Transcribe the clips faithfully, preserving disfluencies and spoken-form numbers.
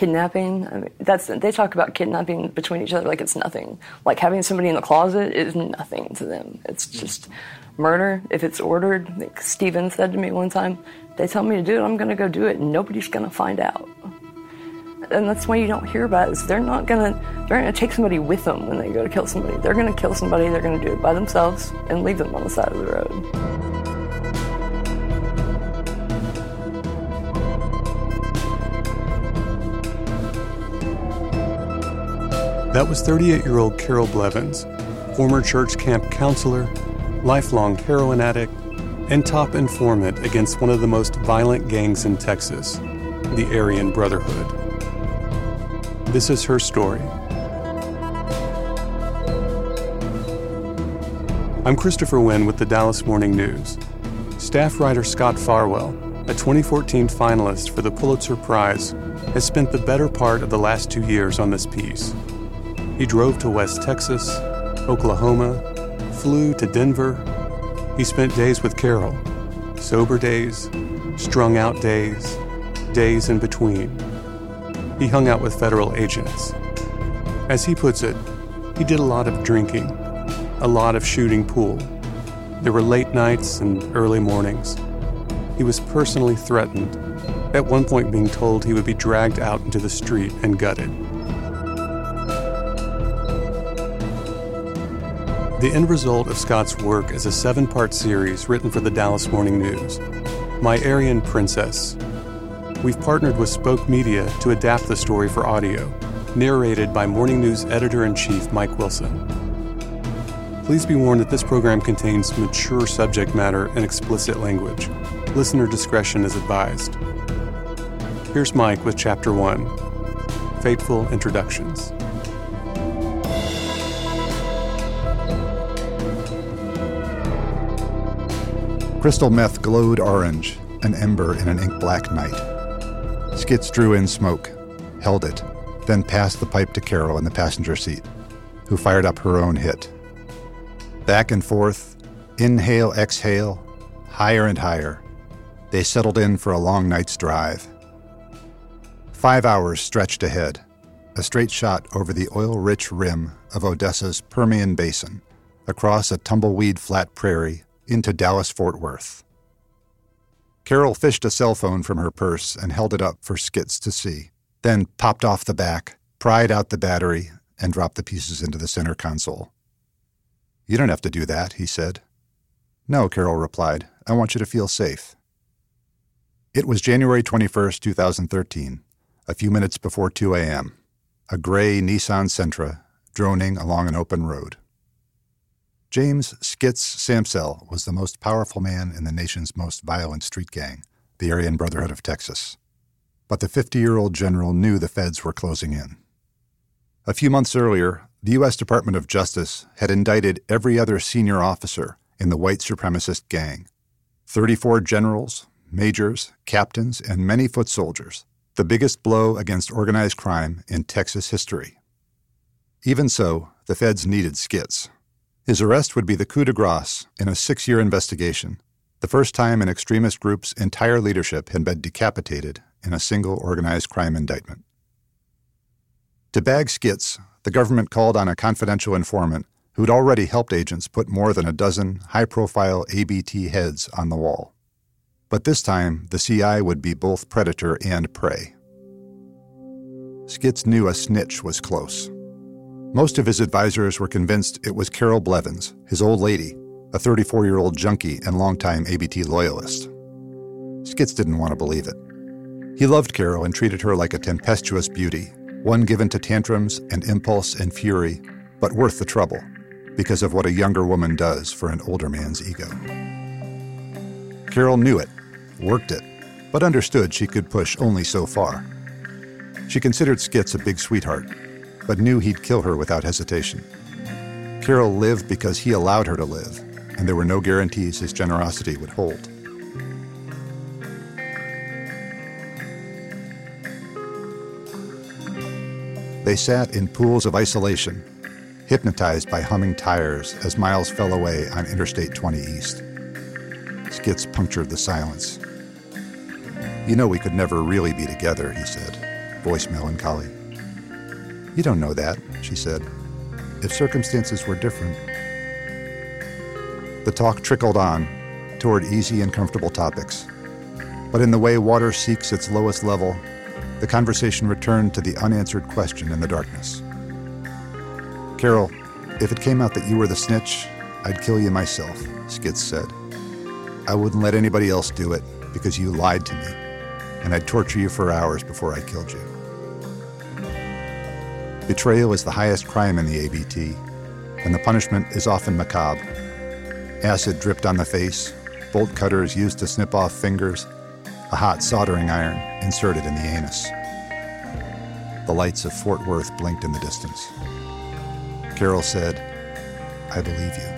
kidnapping, I mean, that's they talk about kidnapping between each other like it's nothing. Like having somebody in the closet is nothing to them. It's just murder. If it's ordered, like Steven said to me one time, they tell me to do it, I'm going to go do it, and nobody's going to find out. And that's why you don't hear about it, is they're not going to, they're going to take somebody with them when they go to kill somebody. They're going to kill somebody, they're going to do it by themselves, and leave them on the side of the road. That was thirty-eight-year-old Carol Blevins, former church camp counselor, lifelong heroin addict, and top informant against one of the most violent gangs in Texas, the Aryan Brotherhood. This is her story. I'm Christopher Wynn with the Dallas Morning News. Staff writer Scott Farwell, a twenty fourteen finalist for the Pulitzer Prize, has spent the better part of the last two years on this piece. He drove to West Texas, Oklahoma, flew to Denver. He spent days with Carol, sober days, strung out days, days in between. He hung out with federal agents. As he puts it, he did a lot of drinking, a lot of shooting pool. There were late nights and early mornings. He was personally threatened, at one point being told he would be dragged out into the street and gutted. The end result of Scott's work is a seven-part series written for the Dallas Morning News, My Aryan Princess. We've partnered with Spoke Media to adapt the story for audio, narrated by Morning News Editor-in-Chief Mike Wilson. Please be warned that this program contains mature subject matter and explicit language. Listener discretion is advised. Here's Mike with Chapter one, Fateful Introductions. Crystal meth glowed orange, an ember in an ink-black night. Skitz drew in smoke, held it, then passed the pipe to Carol in the passenger seat, who fired up her own hit. Back and forth, inhale, exhale, higher and higher, they settled in for a long night's drive. Five hours stretched ahead, a straight shot over the oil-rich rim of Odessa's Permian Basin, across a tumbleweed flat prairie, into Dallas-Fort Worth. Carol fished a cell phone from her purse and held it up for Skitz to see, then popped off the back, pried out the battery, and dropped the pieces into the center console. "You don't have to do that," he said. "No," Carol replied. "I want you to feel safe." It was January twenty-first, twenty thirteen, a few minutes before two a.m., a gray Nissan Sentra droning along an open road. James Skitz Samsel was the most powerful man in the nation's most violent street gang, the Aryan Brotherhood of Texas. But the fifty-year-old general knew the feds were closing in. A few months earlier, the U S Department of Justice had indicted every other senior officer in the white supremacist gang. thirty-four generals, majors, captains, and many foot soldiers, the biggest blow against organized crime in Texas history. Even so, the feds needed Skitz. His arrest would be the coup de grace in a six-year investigation, the first time an extremist group's entire leadership had been decapitated in a single organized crime indictment. To bag Skitz, the government called on a confidential informant who'd already helped agents put more than a dozen high-profile A B T heads on the wall. But this time, the C I would be both predator and prey. Skitz knew a snitch was close. Most of his advisors were convinced it was Carol Blevins, his old lady, a thirty-four-year-old junkie and longtime A B T loyalist. Skitz didn't want to believe it. He loved Carol and treated her like a tempestuous beauty, one given to tantrums and impulse and fury, but worth the trouble, because of what a younger woman does for an older man's ego. Carol knew it, worked it, but understood she could push only so far. She considered Skitz a big sweetheart, but knew he'd kill her without hesitation. Carol lived because he allowed her to live, and there were no guarantees his generosity would hold. They sat in pools of isolation, hypnotized by humming tires as miles fell away on Interstate twenty East. Skitz punctured the silence. "You know we could never really be together," he said. voice melancholy. You don't know that, she said. If circumstances were different. The talk trickled on toward easy and comfortable topics. But in the way water seeks its lowest level, the conversation returned to the unanswered question in the darkness. Carol, if it came out that you were the snitch, I'd kill you myself, Skitz said. I wouldn't let anybody else do it because you lied to me, and I'd torture you for hours before I killed you. Betrayal is the highest crime in the A B T, and the punishment is often macabre. Acid dripped on the face, bolt cutters used to snip off fingers, a hot soldering iron inserted in the anus. The lights of Fort Worth blinked in the distance. Carol said, I believe you.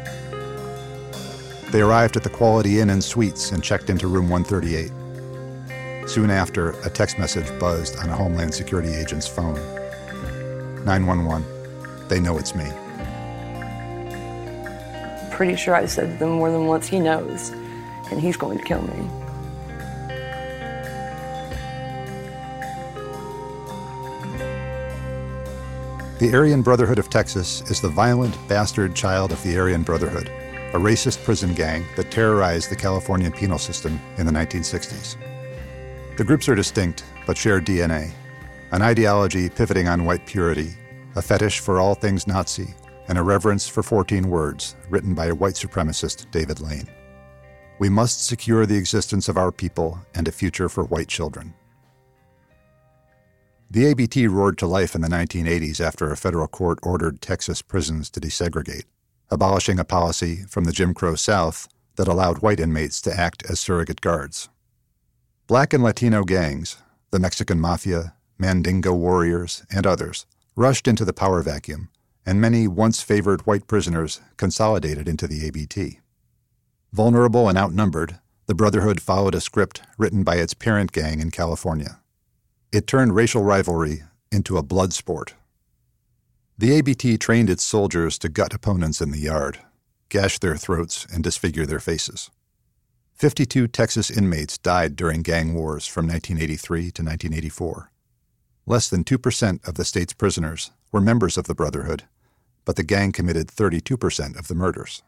They arrived at the Quality Inn and Suites and checked into room one thirty-eight. Soon after, a text message buzzed on a Homeland Security agent's phone. nine one one, they know it's me. Pretty sure I said to them more than once, he knows, and he's going to kill me. The Aryan Brotherhood of Texas is the violent, bastard child of the Aryan Brotherhood, a racist prison gang that terrorized the California penal system in the nineteen sixties. The groups are distinct, but share D N A, an ideology pivoting on white purity, a fetish for all things Nazi, and a reverence for fourteen words written by white supremacist David Lane. We must secure the existence of our people and a future for white children. The A B T roared to life in the nineteen eighties after a federal court ordered Texas prisons to desegregate, abolishing a policy from the Jim Crow South that allowed white inmates to act as surrogate guards. Black and Latino gangs, the Mexican Mafia, Mandingo warriors, and others, rushed into the power vacuum, and many once favored white prisoners consolidated into the A B T. Vulnerable and outnumbered, the Brotherhood followed a script written by its parent gang in California. It turned racial rivalry into a blood sport. The A B T trained its soldiers to gut opponents in the yard, gash their throats, and disfigure their faces. Fifty-two Texas inmates died during gang wars from nineteen eighty-three to nineteen eighty-four. Less than two percent of the state's prisoners were members of the Brotherhood, but the gang committed thirty-two percent of the murders.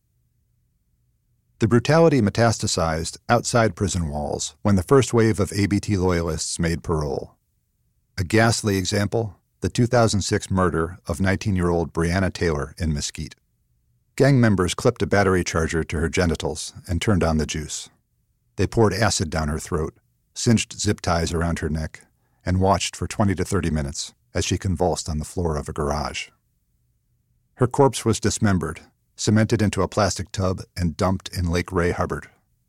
The brutality metastasized outside prison walls when the first wave of A B T loyalists made parole. A ghastly example, the two thousand six murder of nineteen-year-old Breonna Taylor in Mesquite. Gang members clipped a battery charger to her genitals and turned on the juice. They poured acid down her throat, cinched zip ties around her neck, and watched for twenty to thirty minutes as she convulsed on the floor of a garage. Her corpse was dismembered, cemented into a plastic tub, and dumped in Lake Ray Hubbard.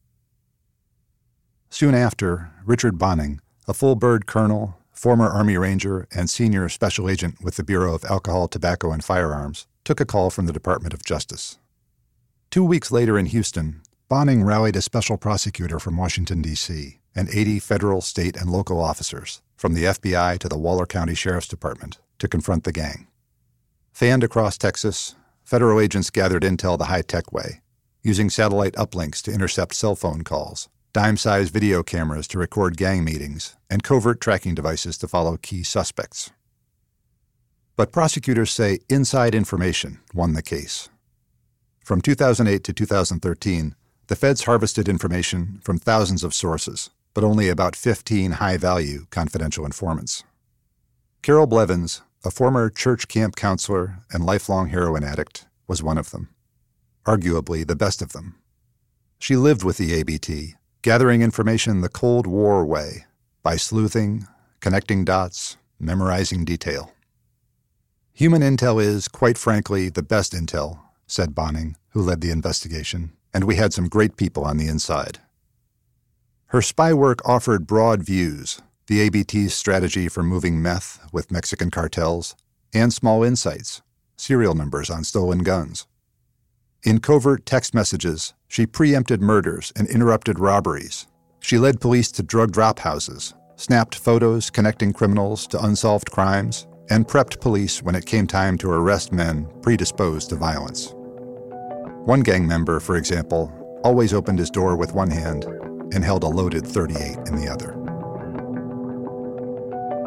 Soon after, Richard Bonning, a full-bird colonel, former Army Ranger, and senior special agent with the Bureau of Alcohol, Tobacco, and Firearms, took a call from the Department of Justice. Two weeks later in Houston, Bonning rallied a special prosecutor from Washington, D C, and eighty federal, state, and local officers, from the F B I to the Waller County Sheriff's Department, to confront the gang. Fanned across Texas, federal agents gathered intel the high-tech way, using satellite uplinks to intercept cell phone calls, dime-sized video cameras to record gang meetings, and covert tracking devices to follow key suspects. But prosecutors say inside information won the case. From two thousand eight to two thousand thirteen, the feds harvested information from thousands of sources, but only about fifteen high-value confidential informants. Carol Blevins, a former church camp counselor and lifelong heroin addict, was one of them, arguably the best of them. She lived with the A B T, gathering information the Cold War way, by sleuthing, connecting dots, memorizing detail. Human intel is, quite frankly, the best intel, said Bonning, who led the investigation, and we had some great people on the inside. Her spy work offered broad views, the A B T's strategy for moving meth with Mexican cartels, and small insights, serial numbers on stolen guns. In covert text messages, she preempted murders and interrupted robberies. She led police to drug drop houses, snapped photos connecting criminals to unsolved crimes, and prepped police when it came time to arrest men predisposed to violence. One gang member, for example, always opened his door with one hand and held a loaded thirty-eight in the other.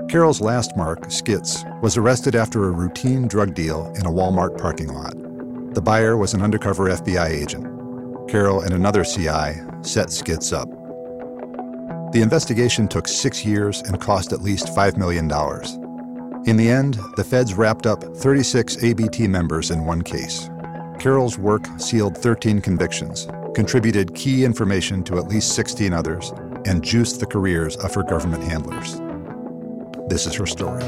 Carol's last mark, Skitz, was arrested after a routine drug deal in a Walmart parking lot. The buyer was an undercover F B I agent. Carol and another C I set Skitz up. The investigation took six years and cost at least five million dollars. In the end, the feds wrapped up thirty-six A B T members in one case. Carol's work sealed thirteen convictions, contributed key information to at least sixteen others, and juiced the careers of her government handlers. This is her story.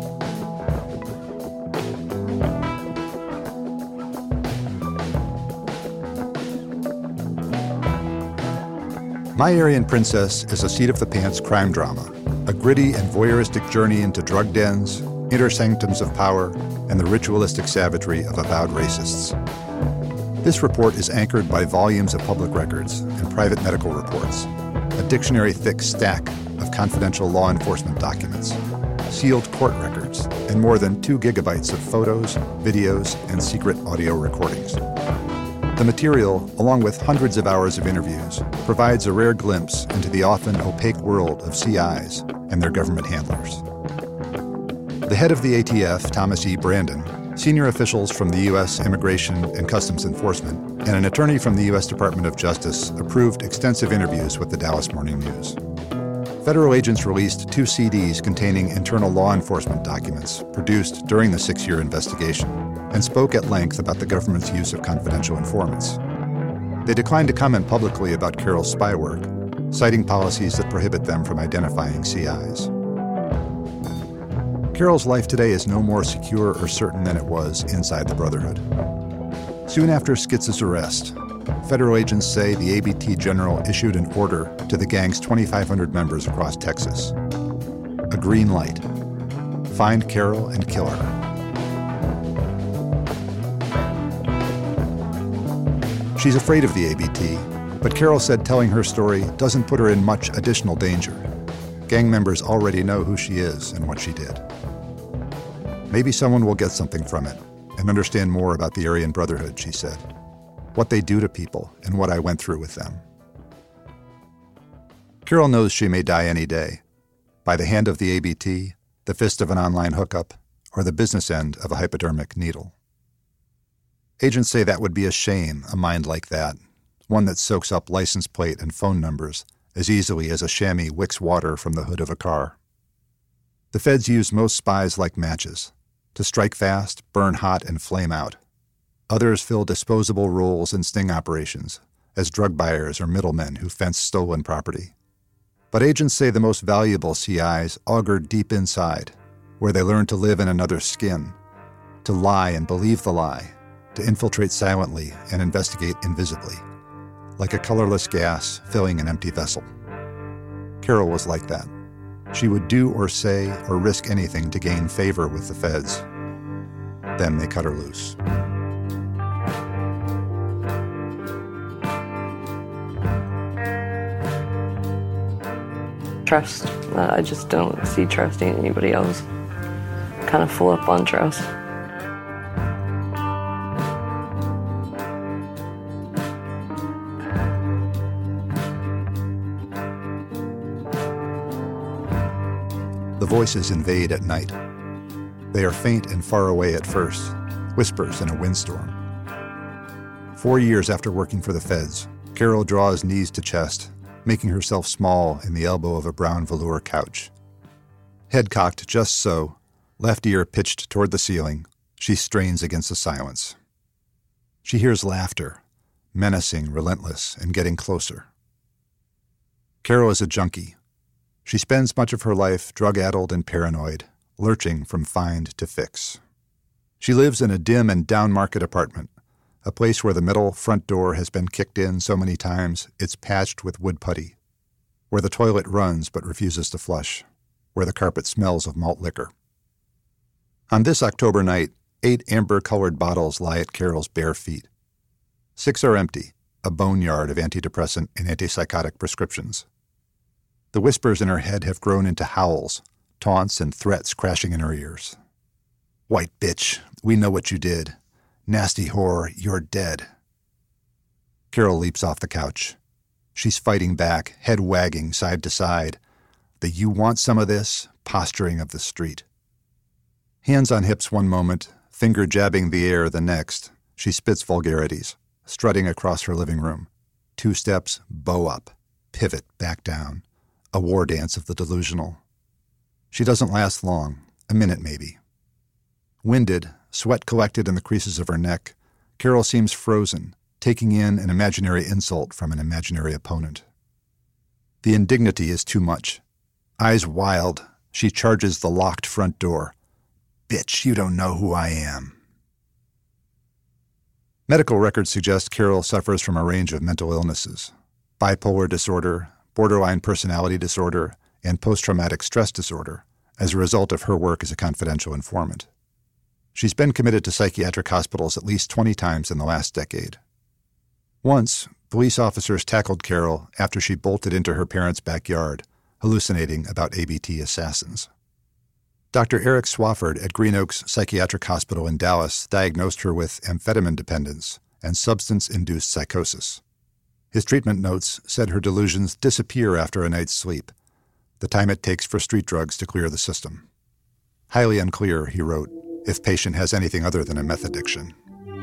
My Aryan Princess is a seat-of-the-pants crime drama, a gritty and voyeuristic journey into drug dens, inner sanctums of power, and the ritualistic savagery of avowed racists. This report is anchored by volumes of public records and private medical reports, a dictionary-thick stack of confidential law enforcement documents, sealed court records, and more than two gigabytes of photos, videos, and secret audio recordings. The material, along with hundreds of hours of interviews, provides a rare glimpse into the often opaque world of C Is and their government handlers. The head of the A T F, Thomas E. Brandon, senior officials from the U S Immigration and Customs Enforcement, and an attorney from the U S Department of Justice approved extensive interviews with the Dallas Morning News. Federal agents released two C Ds containing internal law enforcement documents produced during the six-year investigation and spoke at length about the government's use of confidential informants. They declined to comment publicly about Carol's spy work, citing policies that prohibit them from identifying C Is. Carol's life today is no more secure or certain than it was inside the Brotherhood. Soon after Skitz's arrest, federal agents say the A B T general issued an order to the gang's twenty-five hundred members across Texas. A green light. Find Carol and kill her. She's afraid of the A B T, but Carol said telling her story doesn't put her in much additional danger. Gang members already know who she is and what she did. Maybe someone will get something from it and understand more about the Aryan Brotherhood, she said. What they do to people and what I went through with them. Carol knows she may die any day, by the hand of the A B T, the fist of an online hookup, or the business end of a hypodermic needle. Agents say that would be a shame, a mind like that, one that soaks up license plate and phone numbers as easily as a chamois wicks water from the hood of a car. The feds use most spies like matches, to strike fast, burn hot, and flame out. Others fill disposable roles in sting operations, as drug buyers or middlemen who fence stolen property. But agents say the most valuable C Is auger deep inside, where they learn to live in another's skin, to lie and believe the lie, to infiltrate silently and investigate invisibly, like a colorless gas filling an empty vessel. Carol was like that. She would do or say or risk anything to gain favor with the feds. Then they cut her loose. Trust. Uh, I just don't see trusting anybody else. Kind of full up on trust. The voices invade at night. They are faint and far away at first, whispers in a windstorm. Four years after working for the feds, Carol draws knees to chest, making herself small in the elbow of a brown velour couch. Head cocked just so, left ear pitched toward the ceiling, she strains against the silence. She hears laughter, menacing, relentless, and getting closer. Carol is a junkie. She spends much of her life drug-addled and paranoid, lurching from find to fix. She lives in a dim and down-market apartment, a place where the metal front door has been kicked in so many times it's patched with wood putty, where the toilet runs but refuses to flush, where the carpet smells of malt liquor. On this October night, eight amber-colored bottles lie at Carol's bare feet. Six are empty, a boneyard of antidepressant and antipsychotic prescriptions. The whispers in her head have grown into howls, taunts and threats crashing in her ears. White bitch, we know what you did. Nasty whore, you're dead. Carol leaps off the couch. She's fighting back, head wagging side to side. The you want some of this, posturing of the street. Hands on hips one moment, finger jabbing the air the next, she spits vulgarities, strutting across her living room. Two steps, bow up, pivot, back down. A war dance of the delusional. She doesn't last long, a minute maybe. Winded, sweat collected in the creases of her neck, Carol seems frozen, taking in an imaginary insult from an imaginary opponent. The indignity is too much. Eyes wild, she charges the locked front door. Bitch, you don't know who I am. Medical records suggest Carol suffers from a range of mental illnesses. Bipolar disorder, borderline personality disorder, and post-traumatic stress disorder as a result of her work as a confidential informant. She's been committed to psychiatric hospitals at least twenty times in the last decade. Once, police officers tackled Carol after she bolted into her parents' backyard, hallucinating about A B T assassins. Doctor Eric Swafford at Green Oaks Psychiatric Hospital in Dallas diagnosed her with amphetamine dependence and substance-induced psychosis. His treatment notes said her delusions disappear after a night's sleep, the time it takes for street drugs to clear the system. Highly unclear, he wrote, if patient has anything other than a meth addiction.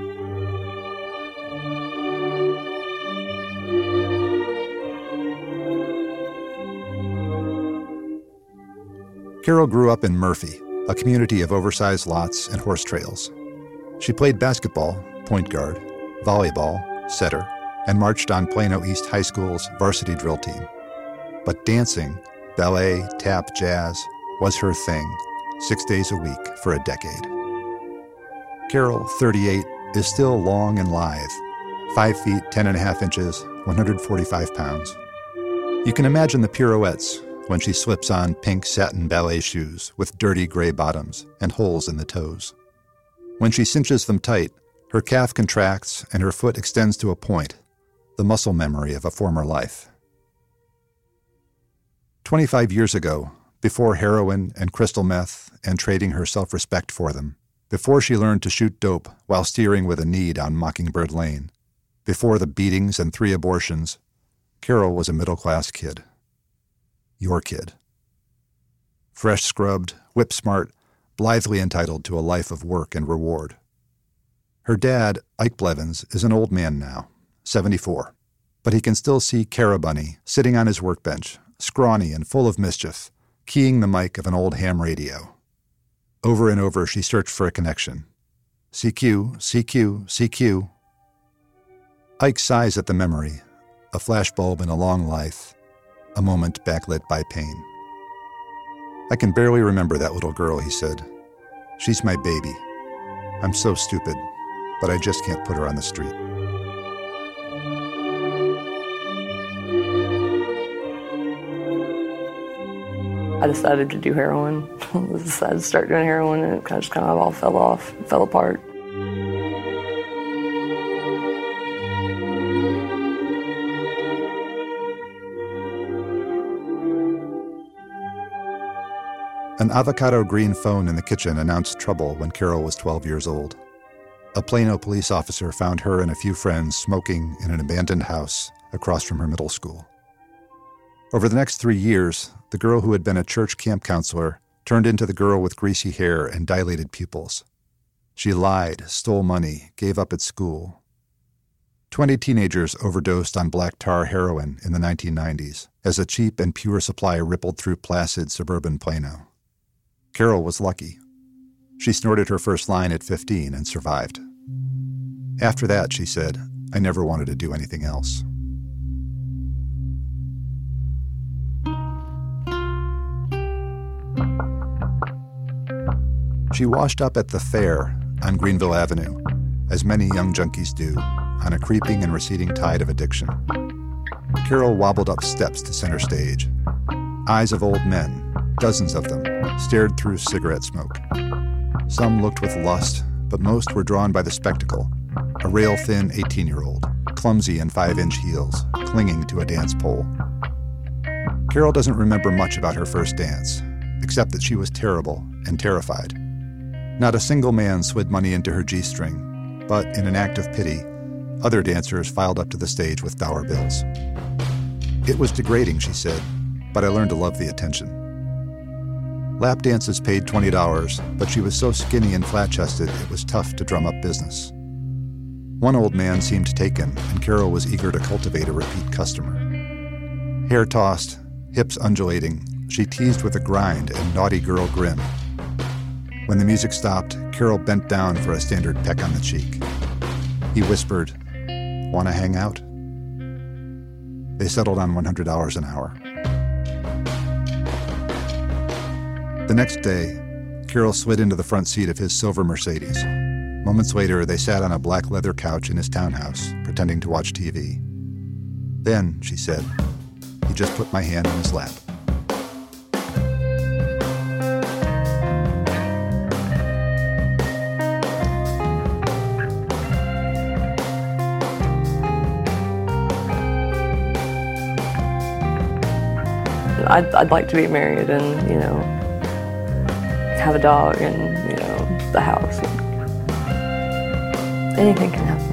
Carol grew up in Murphy, a community of oversized lots and horse trails. She played basketball, point guard, volleyball, setter, and marched on Plano East High School's varsity drill team. But dancing, ballet, tap, jazz, was her thing, six days a week for a decade. Carol, thirty-eight, is still long and lithe, five feet, ten and a half inches, one hundred forty-five pounds. You can imagine the pirouettes when she slips on pink satin ballet shoes with dirty gray bottoms and holes in the toes. When she cinches them tight, her calf contracts and her foot extends to a point, the muscle memory of a former life. Twenty-five years ago, before heroin and crystal meth and trading her self-respect for them, before she learned to shoot dope while steering with a knee down Mockingbird Lane, before the beatings and three abortions, Carol was a middle-class kid. Your kid. Fresh scrubbed, whip-smart, blithely entitled to a life of work and reward. Her dad, Ike Blevins, is an old man now, seventy-four, but he can still see Carabunny sitting on his workbench, scrawny and full of mischief, keying the mic of an old ham radio. Over and over she searched for a connection. C Q, C Q, C Q. Ike sighs at the memory, a flashbulb in a long life, a moment backlit by pain. I can barely remember that little girl, he said. She's my baby. I'm so stupid, but I just can't put her on the street. I decided to do heroin. I decided to start doing heroin, and it kind of just kind of all fell off, fell apart. An avocado green phone in the kitchen announced trouble when Carol was twelve years old. A Plano police officer found her and a few friends smoking in an abandoned house across from her middle school. Over the next three years, the girl who had been a church camp counselor turned into the girl with greasy hair and dilated pupils. She lied, stole money, gave up at school. Twenty teenagers overdosed on black tar heroin in the nineteen nineties as a cheap and pure supply rippled through placid suburban Plano. Carol was lucky. She snorted her first line at fifteen and survived. After that, she said, I never wanted to do anything else. She washed up at the fair on Greenville Avenue, as many young junkies do, on a creeping and receding tide of addiction. Carol wobbled up steps to center stage. Eyes of old men, dozens of them, stared through cigarette smoke. Some looked with lust, but most were drawn by the spectacle. A rail-thin eighteen-year-old, clumsy in five-inch heels, clinging to a dance pole. Carol doesn't remember much about her first dance, except that she was terrible and terrified. Not a single man slid money into her G-string, but in an act of pity, other dancers filed up to the stage with dollar bills. It was degrading, she said, but I learned to love the attention. Lap dances paid twenty dollars, but she was so skinny and flat-chested it was tough to drum up business. One old man seemed taken, and Carol was eager to cultivate a repeat customer. Hair tossed, hips undulating, she teased with a grind and naughty girl grin. When the music stopped, Carol bent down for a standard peck on the cheek. He whispered, "Want to hang out?" They settled on one hundred dollars an hour. The next day, Carol slid into the front seat of his silver Mercedes. Moments later, they sat on a black leather couch in his townhouse, pretending to watch T V. Then, she said, he just put my hand in his lap. I'd, I'd like to be married and, you know, have a dog and, you know, the house. Anything can happen.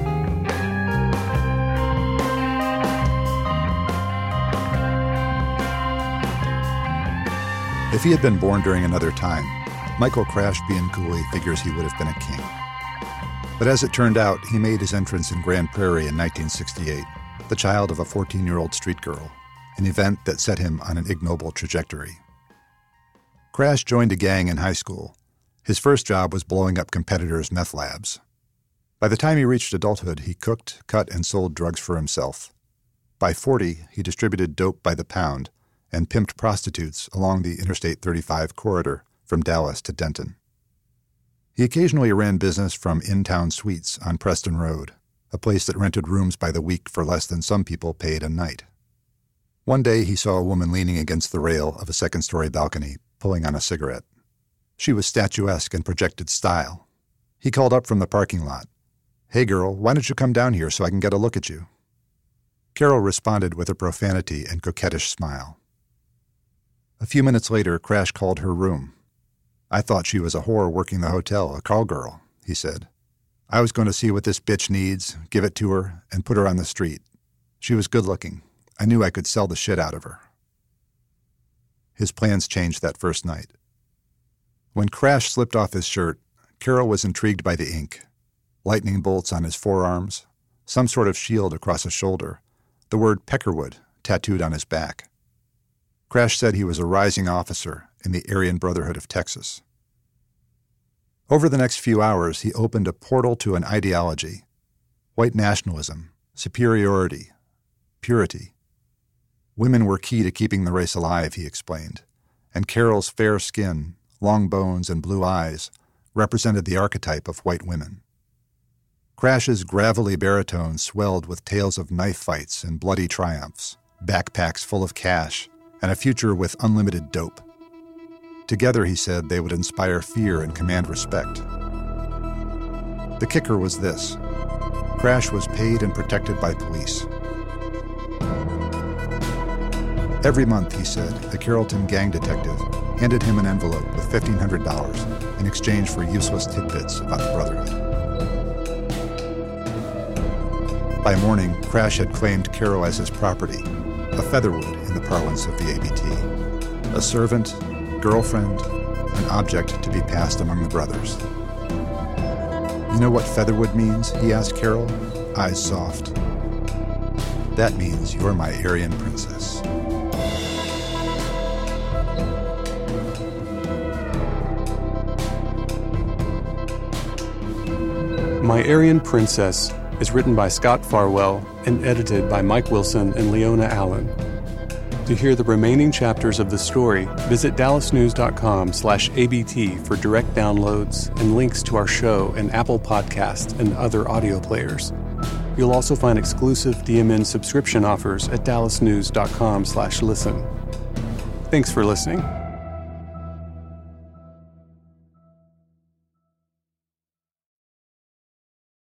If he had been born during another time, Michael Crash Bianculli figures he would have been a king. But as it turned out, he made his entrance in Grand Prairie in nineteen sixty-eight, the child of a fourteen-year-old street girl, an event that set him on an ignoble trajectory. Crash joined a gang in high school. His first job was blowing up competitors' meth labs. By the time he reached adulthood, he cooked, cut, and sold drugs for himself. By forty, he distributed dope by the pound and pimped prostitutes along the Interstate thirty-five corridor from Dallas to Denton. He occasionally ran business from in-town suites on Preston Road, a place that rented rooms by the week for less than some people paid a night. One day he saw a woman leaning against the rail of a second-story balcony, pulling on a cigarette. She was statuesque and projected style. He called up from the parking lot, "Hey girl, why don't you come down here so I can get a look at you?" Carol responded with a profanity and coquettish smile. A few minutes later, Crash called her room. "I thought she was a whore working the hotel, a call girl," he said. "I was going to see what this bitch needs, give it to her, and put her on the street. She was good-looking. I knew I could sell the shit out of her." His plans changed that first night. When Crash slipped off his shirt, Carol was intrigued by the ink. Lightning bolts on his forearms, some sort of shield across his shoulder, the word Peckerwood tattooed on his back. Crash said he was a rising officer in the Aryan Brotherhood of Texas. Over the next few hours, he opened a portal to an ideology: white nationalism, superiority, purity. Women were key to keeping the race alive, he explained, and Carol's fair skin, long bones, and blue eyes represented the archetype of white women. Crash's gravelly baritone swelled with tales of knife fights and bloody triumphs, backpacks full of cash, and a future with unlimited dope. Together, he said, they would inspire fear and command respect. The kicker was this: Crash was paid and protected by police. Every month, he said, a Carrollton gang detective handed him an envelope with fifteen hundred dollars in exchange for useless tidbits about the Brotherhood. By morning, Crash had claimed Carol as his property, a featherwood in the parlance of the A B T, a servant, girlfriend, an object to be passed among the brothers. "You know what featherwood means?" he asked Carol, eyes soft. "That means you're my Aryan princess." My Aryan Princess is written by Scott Farwell and edited by Mike Wilson and Leona Allen. To hear the remaining chapters of the story, visit dallasnews.com slash ABT for direct downloads and links to our show in Apple Podcasts and other audio players. You'll also find exclusive D M N subscription offers at dallasnews.com slash listen. Thanks for listening.